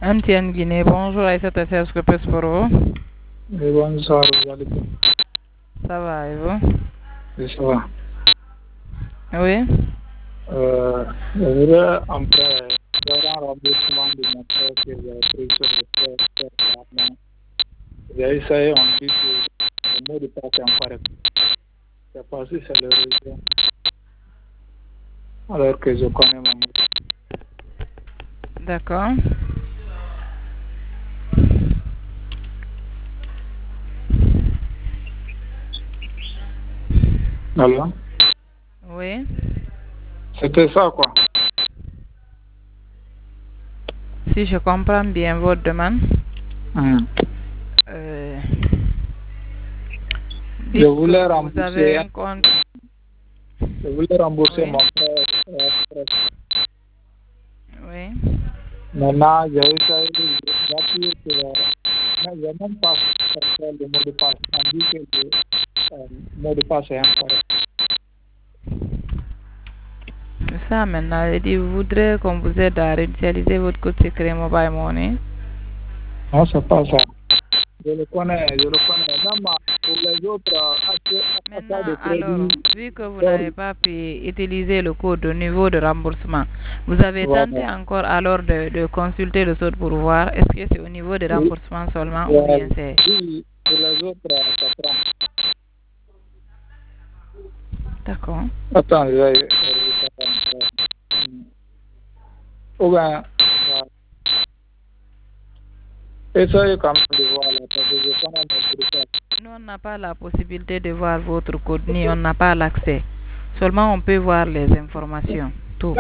MTN Guinée, bonjour Aïssata Serge, que peux-je pour vous? Oui, bonsoir, vous allez bien? Ça va et vous? Oui, ça va. Oui? Je voudrais faire un remboursement de mon frère que j'ai pris sur le frère. J'ai essayé, on dit que le mot de passe est incorrect. Je ne sais pas si c'est le réseau, alors que je connais mon mot. D'accord. Alors, Oui? c'était ça, quoi. Si je comprends bien votre demande, Hum. euh, Je dites voulais que vous avez rembourser, un compte. je voulais rembourser Oui? mon frère. Oui? Maintenant, j'ai essayé d'appuyer sur. Mais je n'ai même pas fait le mot de passe. On dit que le mot de passe est incorrect. Ça maintenant, je dis, vous voudrez qu'on vous aide à réinitialiser votre code secret Mobile Money. Non, c'est pas ça. Je le connais. Même pour les autres achats Maintenant, de alors, crédit, vu que vous n'avez pas pu utiliser le code au niveau de remboursement, vous avez tenté voilà. encore alors de consulter le code pour voir est-ce que c'est au niveau de Oui, remboursement seulement ou voilà. bien c'est... Oui, pour les autres, ça prend. D'accord. Attends, je vais vérifier encore. Ou bien, essayez quand même de voir là, parce que je connais mon truc. Nous, on n'a pas la possibilité de voir votre code, ni on n'a pas l'accès. Seulement, on peut voir les informations. Tout.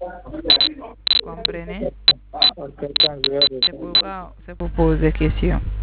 Comprenez? Parce que quand je vais C'est répondre, pourquoi c'est pour poser question.